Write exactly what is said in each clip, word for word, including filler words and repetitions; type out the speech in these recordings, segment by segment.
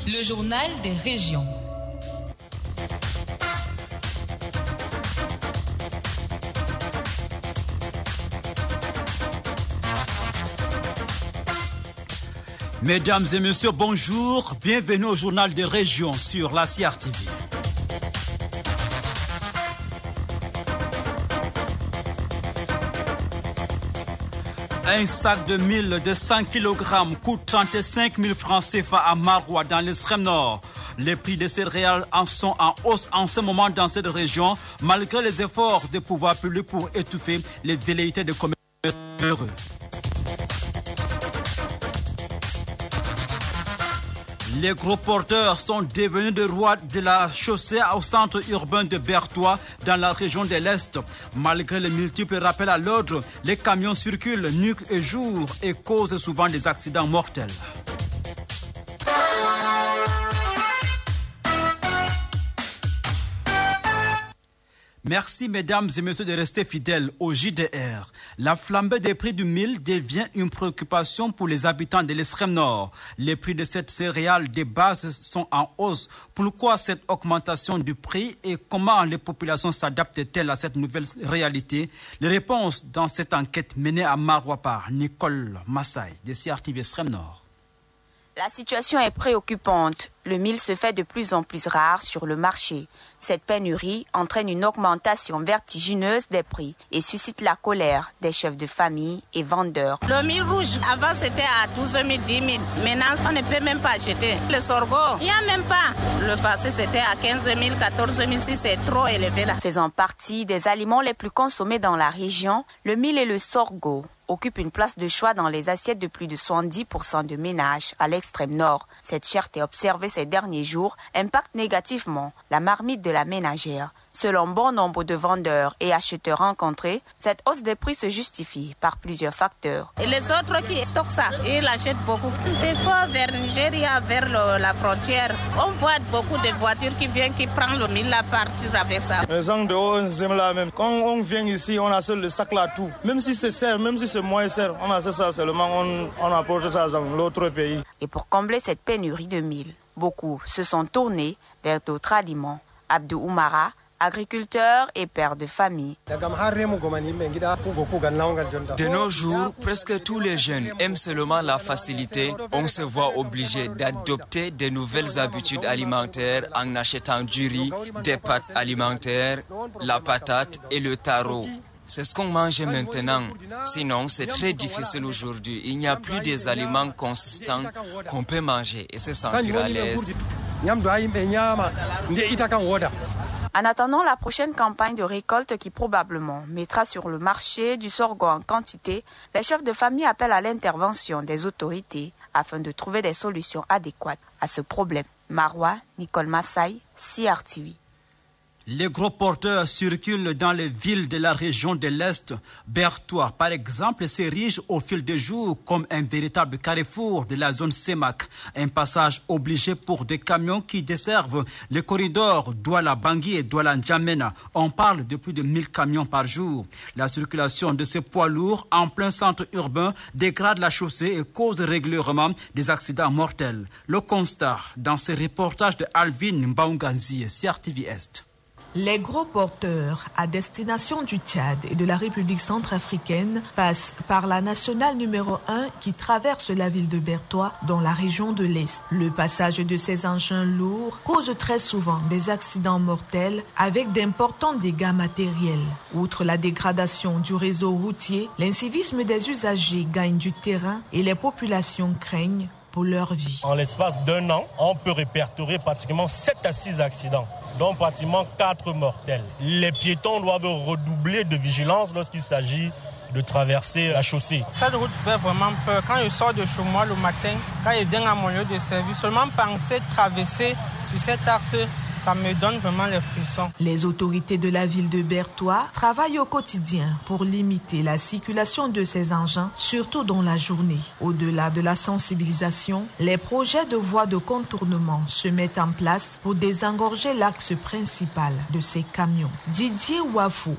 Le journal des régions. Mesdames et messieurs, bonjour. Bienvenue au journal des régions sur la C R T V. Un sac de mille de cent kilogrammes coûte trente-cinq mille francs C F A à Maroua dans l'extrême nord. Les prix des céréales en sont en hausse en ce moment dans cette région, malgré les efforts des pouvoirs publics pour étouffer les velléités de commerce heureux. Les gros porteurs sont devenus des rois de la chaussée au centre urbain de Bertois dans la région de l'Est. Malgré les multiples rappels à l'ordre, les camions circulent nuit et jour et causent souvent des accidents mortels. Merci mesdames et messieurs de rester fidèles au J D R. La flambée des prix du mil devient une préoccupation pour les habitants de l'extrême nord. Les prix de cette céréale de base sont en hausse. Pourquoi cette augmentation du prix et comment les populations s'adaptent-elles à cette nouvelle réalité? Les réponses dans cette enquête menée à Maroua par Nicole Massaï de C R T V Extrême Nord. La situation est préoccupante. Le mil se fait de plus en plus rare sur le marché. Cette pénurie entraîne une augmentation vertigineuse des prix et suscite la colère des chefs de famille et vendeurs. Le mil rouge, avant c'était à douze mille, dix mille. Maintenant, on ne peut même pas acheter. Le sorgho, il n'y a même pas. Le passé, c'était à quinze mille, quatorze mille, si c'est trop élevé là. Faisant partie des aliments les plus consommés dans la région, le mil et le sorgho occupent une place de choix dans les assiettes de plus de soixante-dix pour cent de ménages à l'extrême nord. Cette cherté observée ces derniers jours impacte négativement la marmite de la ménagère. Selon bon nombre de vendeurs et acheteurs rencontrés, cette hausse des prix se justifie par plusieurs facteurs. Et les autres qui stockent ça, ils l'achètent beaucoup. Des fois vers Nigeria, vers le, la frontière, on voit beaucoup de voitures qui viennent, qui prennent le mil à partir avec ça. Les gens de haut, c'est la même. Quand on vient ici, on a seul le sac là tout. Même si c'est serre, même si c'est moins serre, on a ça seulement, on, on apporte ça dans l'autre pays. Et pour combler cette pénurie de mil, beaucoup se sont tournés vers d'autres aliments. Abdou Oumara, agriculteur et père de famille. De nos jours, presque tous les jeunes aiment seulement la facilité. On se voit obligé d'adopter de nouvelles habitudes alimentaires en achetant du riz, des pâtes alimentaires, la patate et le taro. C'est ce qu'on mange maintenant. Sinon, c'est très difficile aujourd'hui. Il n'y a plus des aliments consistants qu'on peut manger et se sentir à l'aise. En attendant la prochaine campagne de récolte qui probablement mettra sur le marché du sorgho en quantité, les chefs de famille appellent à l'intervention des autorités afin de trouver des solutions adéquates à ce problème. Maroua, Nicole Massaï, C R T V. Les gros porteurs circulent dans les villes de la région de l'Est. Bertois, par exemple, s'érige au fil des jours comme un véritable carrefour de la zone C E M A C. Un passage obligé pour des camions qui desservent les corridors Douala-Bangui et Douala-N'Djamena. On parle de plus de mille camions par jour. La circulation de ces poids lourds en plein centre urbain dégrade la chaussée et cause régulièrement des accidents mortels. Le constat dans ce reportage de Alvin Mbaunganzi, C R T V Est. Les gros porteurs à destination du Tchad et de la République centrafricaine passent par la nationale numéro un qui traverse la ville de Bertois dans la région de l'Est. Le passage de ces engins lourds cause très souvent des accidents mortels avec d'importants dégâts matériels. Outre la dégradation du réseau routier, l'incivisme des usagers gagne du terrain et les populations craignent pour leur vie. En l'espace d'un an, on peut répertorier pratiquement sept à six accidents, dont pratiquement quatre mortels. Les piétons doivent redoubler de vigilance lorsqu'il s'agit de traverser la chaussée. Cette route fait vraiment peur. Quand je sors de chez moi le matin, quand je viens à mon lieu de service, seulement penser traverser sur cet axe, ça me donne vraiment les frissons. Les autorités de la ville de Bertois travaillent au quotidien pour limiter la circulation de ces engins, surtout dans la journée. Au-delà de la sensibilisation, les projets de voies de contournement se mettent en place pour désengorger l'axe principal de ces camions. Didier Wafou,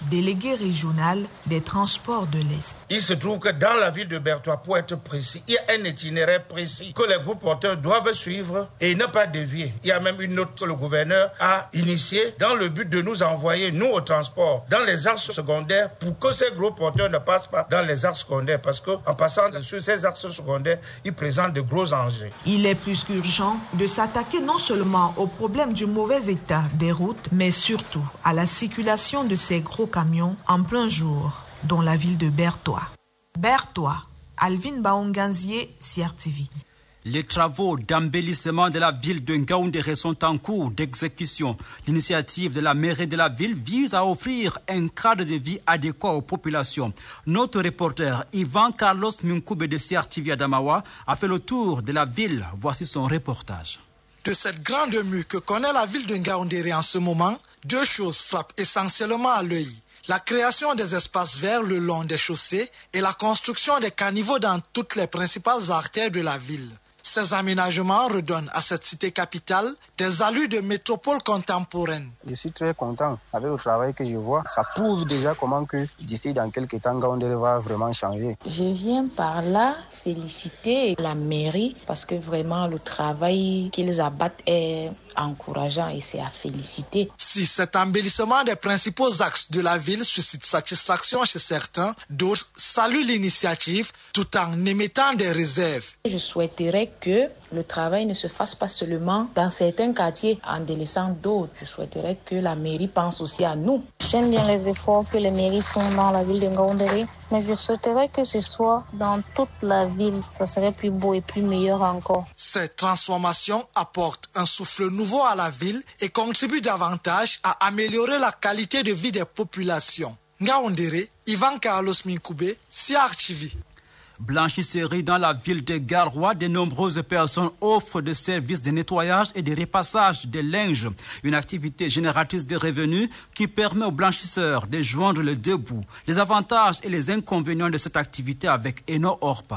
délégué régional des transports de l'Est. Il se trouve que dans la ville de Bertoua, pour être précis, il y a un itinéraire précis que les groupes porteurs doivent suivre et ne pas dévier. Il y a même une note que le gouverneur a initiée dans le but de nous envoyer, nous, au transport, dans les axes secondaires pour que ces gros porteurs ne passent pas dans les axes secondaires parce qu'en passant sur ces axes secondaires, ils présentent de gros enjeux. Il est plus qu'urgent de s'attaquer non seulement au problème du mauvais état des routes, mais surtout à la circulation de ces gros camions en plein jour dans la ville de Bertoua. Bertoua, Alvin Baonganzier, C R T V. Les travaux d'embellissement de la ville de Ngaoundéré sont en cours d'exécution. L'initiative de la mairie de la ville vise à offrir un cadre de vie adéquat aux populations. Notre reporter Ivan Carlos Munkoube de C R T V Adamawa a fait le tour de la ville. Voici son reportage. De cette grande mue que connaît la ville de Ngaoundéré en ce moment, deux choses frappent essentiellement à l'œil. La création des espaces verts le long des chaussées et la construction des caniveaux dans toutes les principales artères de la ville. Ces aménagements redonnent à cette cité capitale des allures de métropole contemporaine. Je suis très content avec le travail que je vois. Ça prouve déjà comment que d'ici dans quelques temps, Ngaoundéré va vraiment changer. Je viens par là féliciter la mairie parce que vraiment le travail qu'ils abattent est encourageant et c'est à féliciter. Si cet embellissement des principaux axes de la ville suscite satisfaction chez certains, d'autres saluent l'initiative tout en émettant des réserves. Je souhaiterais que le travail ne se fasse pas seulement dans certains quartiers en délaissant d'autres. Je souhaiterais que la mairie pense aussi à nous. J'aime bien les efforts que les mairies font dans la ville de Ngaoundéré, mais je souhaiterais que ce soit dans toute la ville. Ça serait plus beau et plus meilleur encore. Cette transformation apporte un souffle nouveau à la ville et contribue davantage à améliorer la qualité de vie des populations. Ngaoundéré, Ivan Carlos Minkoube, C R T V. Blanchisserie dans la ville de Garoua, de nombreuses personnes offrent des services de nettoyage et de repassage de linge. Une activité génératrice de revenus qui permet aux blanchisseurs de joindre les deux bouts. Les avantages et les inconvénients de cette activité avec Eno Orpa.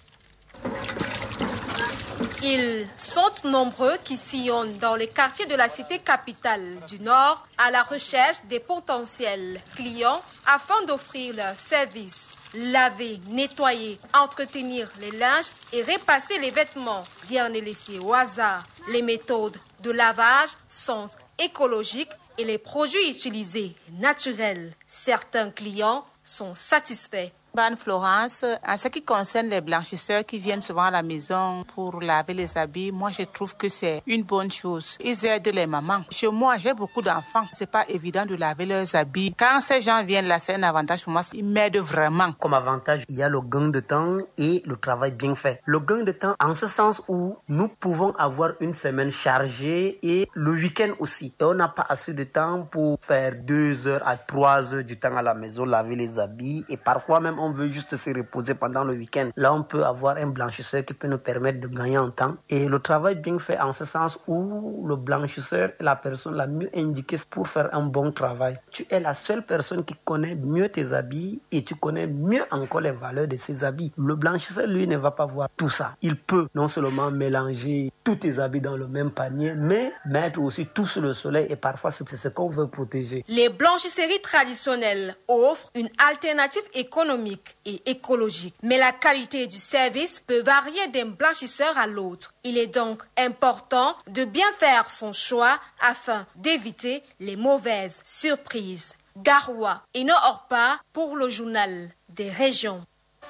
Ils sont nombreux qui sillonnent dans les quartiers de la cité capitale du Nord à la recherche des potentiels clients afin d'offrir leurs services. Laver, nettoyer, entretenir les linges et repasser les vêtements. Rien n'est laissé au hasard. Les méthodes de lavage sont écologiques et les produits utilisés naturels. Certains clients sont satisfaits. Bonne Florence, en ce qui concerne les blanchisseurs qui viennent souvent à la maison pour laver les habits, moi je trouve que c'est une bonne chose. Ils aident les mamans. Chez moi, j'ai beaucoup d'enfants. C'est pas évident de laver leurs habits. Quand ces gens viennent là, c'est un avantage pour moi. Ils m'aident vraiment. Comme avantage, il y a le gain de temps et le travail bien fait. Le gain de temps en ce sens où nous pouvons avoir une semaine chargée et le week-end aussi. Et on n'a pas assez de temps pour faire deux heures à trois heures du temps à la maison, laver les habits et parfois même on veut juste se reposer pendant le week-end. Là, on peut avoir un blanchisseur qui peut nous permettre de gagner en temps. Et le travail bien fait en ce sens où le blanchisseur est la personne la mieux indiquée pour faire un bon travail. Tu es la seule personne qui connaît mieux tes habits et tu connais mieux encore les valeurs de ces habits. Le blanchisseur, lui, ne va pas voir tout ça. Il peut non seulement mélanger tous tes habits dans le même panier, mais mettre aussi tout sous le soleil et parfois c'est ce qu'on veut protéger. Les blanchisseries traditionnelles offrent une alternative économique et écologique. Mais la qualité du service peut varier d'un blanchisseur à l'autre. Il est donc important de bien faire son choix afin d'éviter les mauvaises surprises. Garoua, Eno Orpa pour le journal des régions.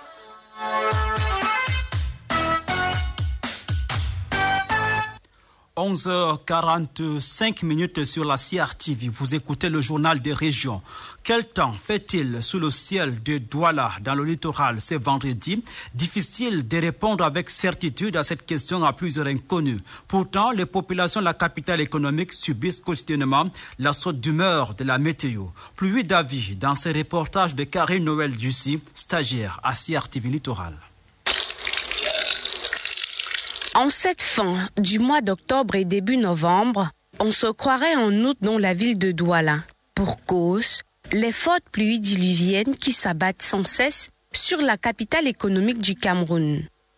onze heures quarante-cinq minutes sur la C R T V. Vous écoutez le journal des régions. Quel temps fait-il sous le ciel de Douala dans le littoral ce vendredi? Difficile de répondre avec certitude à cette question à plusieurs inconnus. Pourtant, les populations de la capitale économique subissent quotidiennement la saute d'humeur de la météo. Pluie d'avis dans ce reportage de Karine Noël Jussi, stagiaire à C R T V Littoral. En cette fin du mois d'octobre et début novembre, on se croirait en août dans la ville de Douala. Pour cause, les fortes pluies diluviennes qui s'abattent sans cesse sur la capitale économique du Cameroun.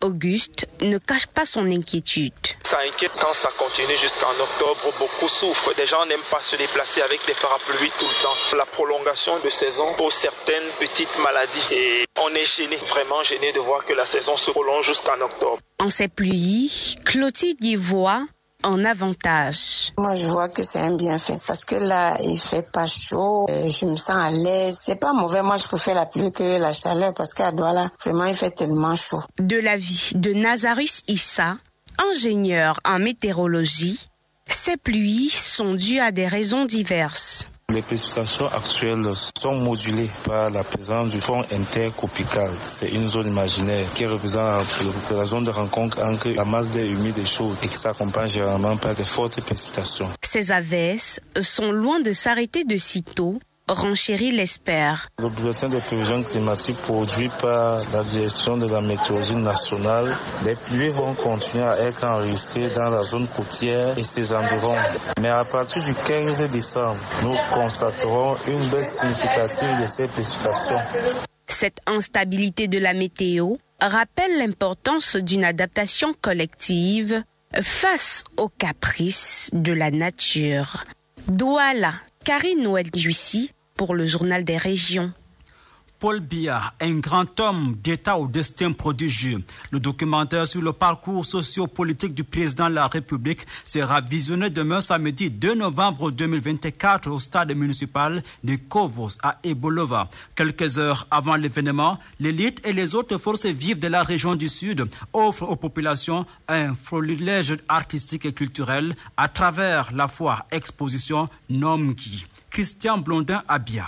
Auguste ne cache pas son inquiétude. Ça inquiète quand ça continue jusqu'en octobre. Beaucoup souffrent. Des gens n'aiment pas se déplacer avec des parapluies tout le temps. La prolongation de saison pour certaines petites maladies. Et on est gêné, vraiment gêné de voir que la saison se prolonge jusqu'en octobre. En ces pluies, Clotilde y voit un avantage. Moi, je vois que c'est un bienfait parce que là, il fait pas chaud, je me sens à l'aise. C'est pas mauvais. Moi, je préfère la pluie que la chaleur parce qu'à Douala, vraiment, il fait tellement chaud. De l'avis de Nazarus Issa, ingénieur en météorologie, ces pluies sont dues à des raisons diverses. Les précipitations actuelles sont modulées par la présence du front intertropical. C'est une zone imaginaire qui représente la zone de rencontre entre la masse d'air humide et chaude et qui s'accompagne généralement par de fortes précipitations. Ces averses sont loin de s'arrêter de sitôt, renchérit l'espère. Le bulletin des prévisions climatiques produit par la direction de la météorologie nationale, les pluies vont continuer à être enregistrées dans la zone côtière et ses environs. Mais à partir du quinze décembre, nous constaterons une baisse significative de ces précipitations. Cette instabilité de la météo rappelle l'importance d'une adaptation collective face aux caprices de la nature. Douala, Karine Noël Juissy pour le journal des régions. Paul Biya, un grand homme d'État au destin prodigieux. Le documentaire sur le parcours socio-politique du président de la République sera visionné demain samedi deux novembre deux mille vingt-quatre au stade municipal de Kovos à Ebolova. Quelques heures avant l'événement, l'élite et les autres forces vives de la région du Sud offrent aux populations un florilège artistique et culturel à travers la foire exposition Nomgi. Christian Blondin à Biya.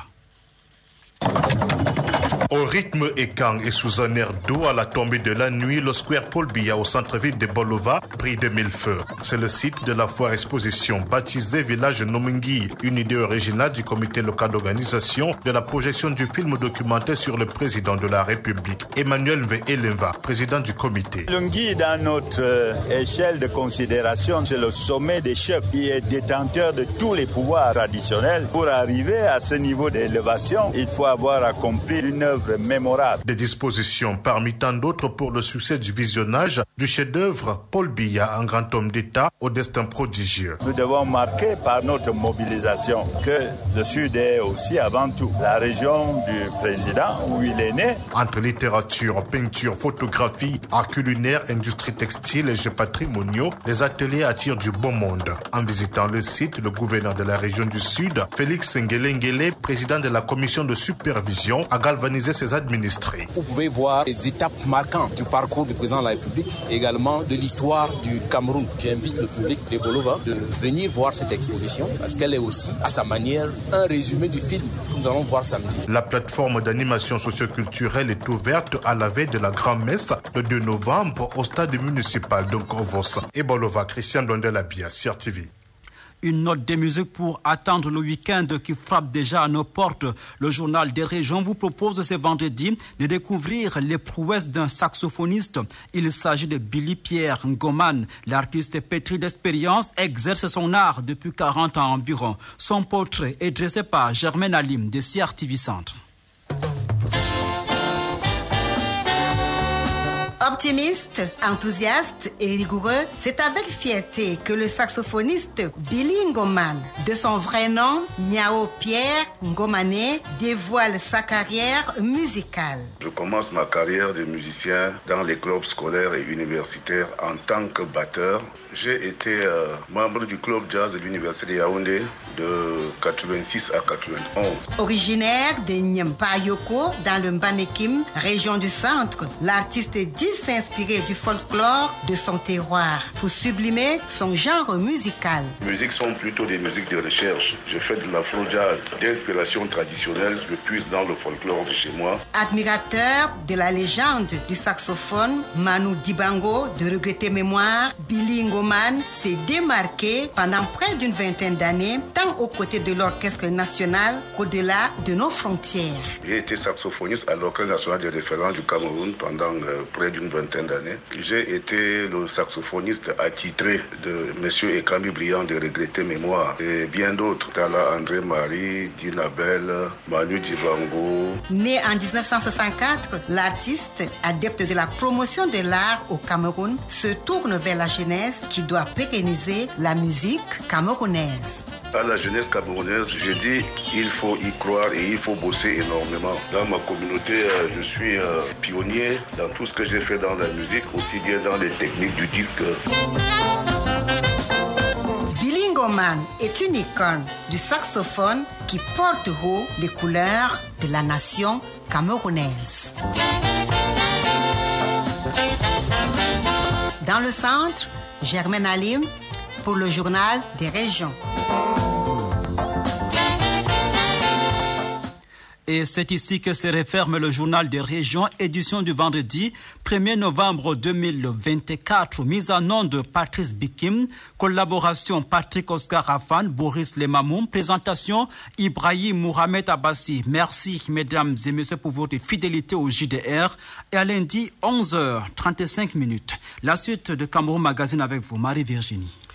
Au rythme équang et sous un air doux à la tombée de la nuit, le square Paul Biya au centre-ville de Bolova brille de mille feux. C'est le site de la foire exposition baptisée Village Nomingui, une idée originale du comité local d'organisation de la projection du film documentaire sur le président de la République, Emmanuel Mve-Elenva, président du comité. Lungui, dans notre euh, échelle de considération, c'est le sommet des chefs qui est détenteur de tous les pouvoirs traditionnels. Pour arriver à ce niveau d'élévation, il faut avoir accompli une œuvre mémorable. Des dispositions parmi tant d'autres pour le succès du visionnage du chef-d'œuvre Paul Biya, un grand homme d'État au destin prodigieux. Nous devons marquer par notre mobilisation que le Sud est aussi avant tout la région du président où il est né. Entre littérature, peinture, photographie, art culinaire, industrie textile et jeux patrimoniaux, les ateliers attirent du beau monde. En visitant le site, le gouverneur de la région du Sud, Félix Ngelengele, président de la commission de supervision, a galvanisé ses administrés. Vous pouvez voir les étapes marquantes du parcours du président de la République, également de l'histoire du Cameroun. J'invite le public de Bolova de venir voir cette exposition parce qu'elle est aussi, à sa manière, un résumé du film que nous allons voir samedi. La plateforme d'animation socioculturelle est ouverte à la veille de la grand-messe le deux novembre au stade municipal de Kovos. Et Bolova, Christian Blondel-Abia, C R T V. Une note de musique pour attendre le week-end qui frappe déjà à nos portes. Le journal des régions vous propose ce vendredi de découvrir les prouesses d'un saxophoniste. Il s'agit de Billy Pierre Ngoman. L'artiste pétri d'expérience exerce son art depuis quarante ans environ. Son portrait est dressé par Germaine Alim de C R T V Centre. Optimiste, enthousiaste et rigoureux, c'est avec fierté que le saxophoniste Billy Ngoman, de son vrai nom Nyao Pierre Ngomane, dévoile sa carrière musicale. Je commence ma carrière de musicien dans les clubs scolaires et universitaires en tant que batteur. J'ai été euh, membre du club jazz de l'université de Yaoundé de quatre-vingt-six à quatre-vingt-onze. Originaire de Nyempayoko dans le Mbanekim, région du centre, l'artiste dit s'inspirer du folklore de son terroir pour sublimer son genre musical. Les musiques sont plutôt des musiques de recherche. Je fais de l'afro-jazz, d'inspiration traditionnelle, je puise dans le folklore de chez moi. Admirateur de la légende du saxophone Manu Dibango, de regrettée mémoire, Billy Ngoman s'est démarqué pendant près d'une vingtaine d'années, tant aux côtés de l'Orchestre national qu'au-delà de nos frontières. J'ai été saxophoniste à l'Orchestre national de référence du Cameroun pendant euh, près d'une une vingtaine d'années. J'ai été le saxophoniste attitré de M. Ekami Briand de regrettée mémoire et bien d'autres. Tala André Marie, Dinabel, Manu Dibango. Né en dix-neuf cent soixante-quatre, l'artiste, adepte de la promotion de l'art au Cameroun, se tourne vers la jeunesse qui doit pérenniser la musique camerounaise. À la jeunesse camerounaise, je dis il faut y croire et il faut bosser énormément. Dans ma communauté, je suis pionnier dans tout ce que j'ai fait dans la musique, aussi bien dans les techniques du disque. Bilingo Man est une icône du saxophone qui porte haut les couleurs de la nation camerounaise. Dans le centre, Germaine Alim pour le journal des régions. Et c'est ici que se referme le journal des régions, édition du vendredi premier novembre deux mille vingt-quatre. Mise en onde de Patrice Bikim, collaboration Patrick Oscar Afan, Boris Lemamoum, présentation Ibrahim Mohamed Abbassi. Merci mesdames et messieurs pour votre fidélité au J D R. Et à lundi, onze heures trente-cinq minutes. La suite de Cameroun Magazine avec vous, Marie-Virginie.